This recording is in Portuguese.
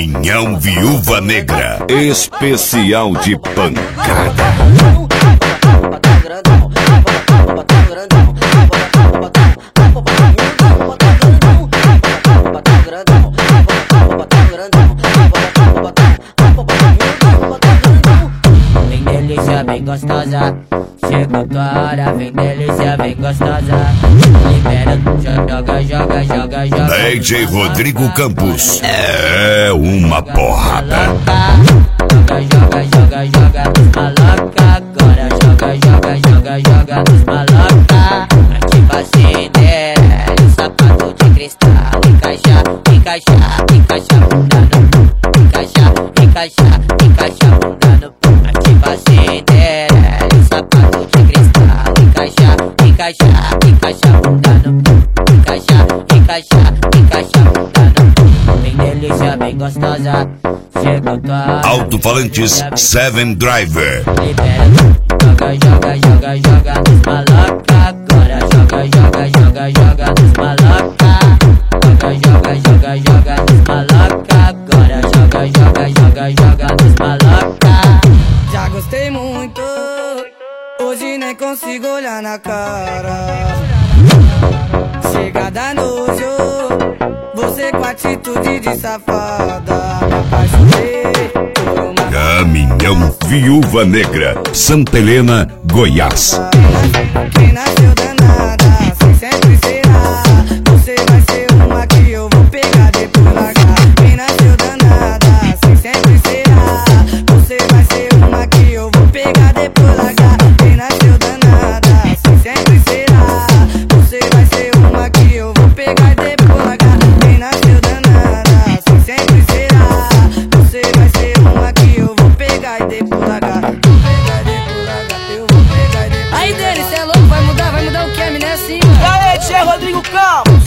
Caminhão Viúva Negra, especial de pancada. Vem delícia, bem gostosa. Chegou agora, vem delícia, bem gostosa. Libera, joga, joga, joga, joga. DJ Rodrigo Campos é uma porrada. Joga, joga, joga, joga nos maloca. Agora joga, joga, joga, joga nos maloca. Ativa Cinderela, o sapato de cristal. Encaixa, encaixa, encaixa bunda no pum. Encaixa, encaixa, encaixa bunda no pum. Ativa Cinderela, o sapato de cristal. Encaixa, encaixa, encaixa bunda no pum. Encaixa, encaixa, encaixa bunda no pum. Bem delícia, bem gostosa. Chegou tua Alto-falantes 7 Driver. libera, joga, joga, joga, joga nos maloca. Agora joga, joga, joga, joga nos maloca. Joga, joga, joga, joga nos maloca. Agora joga, joga, joga, joga nos maloca. Já gostei muito, hoje nem consigo olhar na cara. Chega da nojo, você com atitude de safada. Me apaixonei por uma Caminhão Viúva Negra, Santa Helena, Goiás. quem nasceu danada, sem sempre será. Você vai ser uma que eu vou pegar depois largar. Quem nasceu danada, sem sempre será. Você vai ser uma que eu vou pegar depois largar. Quem nasceu danada, sem sempre será. Você vai ser uma que eu vou pegar depois largar. Quem nasceu danada, sem sempre será. Você vai ser uma que eu vou pegar e depois largar. Vou pegar e depois largar, eu vou pegar e depois largar. Aí dele, cê é louco, vai mudar o que? A mina é assim, mano. E aí, Tchê Rodrigo Campos,